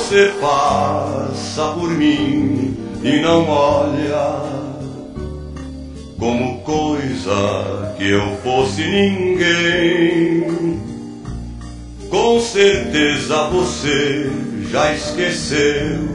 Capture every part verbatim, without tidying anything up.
Você passa por mim e não olha como coisa que eu fosse ninguém. Com certeza você já esqueceu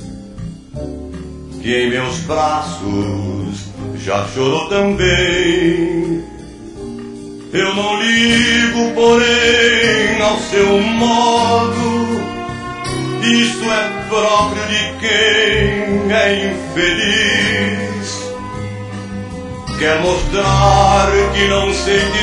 que em meus braços já chorou também. Eu não ligo, porém, ao seu modo. Isso é próprio de quem é infeliz. Quer mostrar que não sente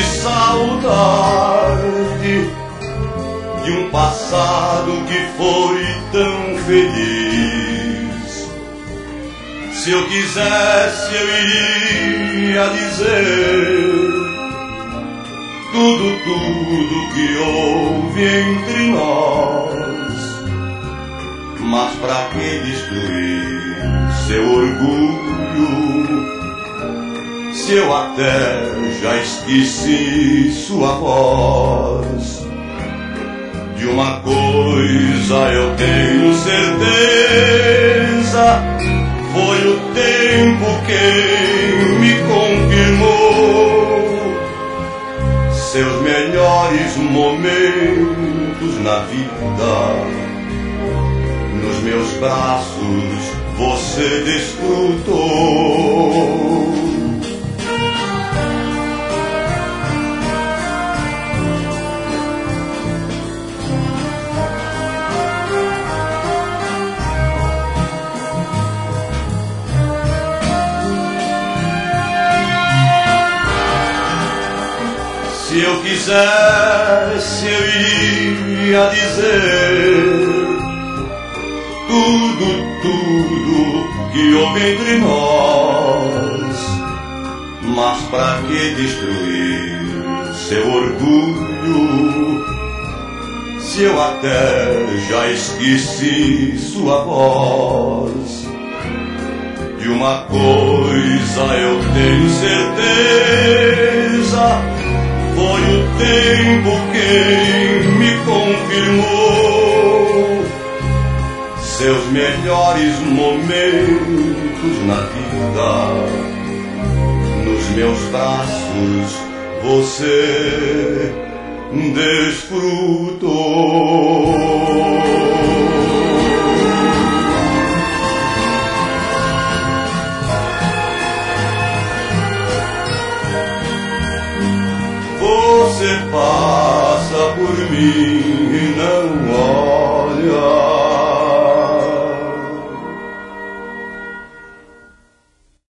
saudade de um passado que foi tão feliz. Se eu quisesse, eu iria dizer tudo, tudo que houve entre nós. Mas pra que destruir seu orgulho, se eu até já esqueci sua voz? De uma coisa eu tenho certeza, foi o tempo quem me confirmou. Seus melhores momentos na vida, nos meus braços você desfrutou. Se eu quisesse, eu iria dizer tudo, tudo que houve entre nós. Mas pra que destruir seu orgulho, se eu até já esqueci sua voz? De uma coisa eu tenho certeza, foi o tempo quem me confirmou. Seus melhores momentos na vida, nos meus braços você desfrutou. Você passa por mim e não